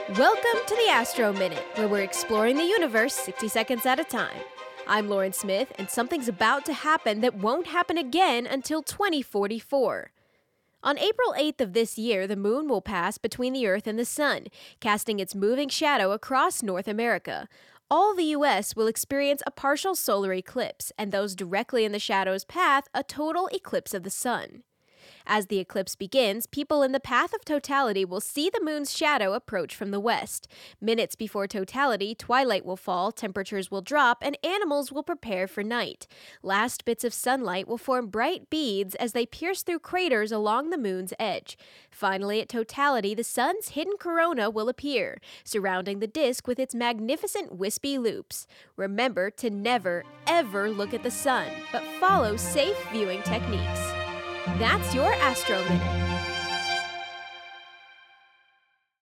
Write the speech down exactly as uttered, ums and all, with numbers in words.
Welcome to the Astro Minute, where we're exploring the universe sixty seconds at a time. I'm Lauren Smith, and something's about to happen that won't happen again until twenty forty-four. On April eighth of this year, the moon will pass between the Earth and the Sun, casting its moving shadow across North America. All the U S will experience a partial solar eclipse, and those directly in the shadow's path, a total eclipse of the Sun. As the eclipse begins, people in the path of totality will see the moon's shadow approach from the west. Minutes before totality, twilight will fall, temperatures will drop, and animals will prepare for night. Last bits of sunlight will form bright beads as they pierce through craters along the moon's edge. Finally, at totality, the sun's hidden corona will appear, surrounding the disk with its magnificent wispy loops. Remember to never, ever look at the sun, but follow safe viewing techniques. That's your Astro Minute.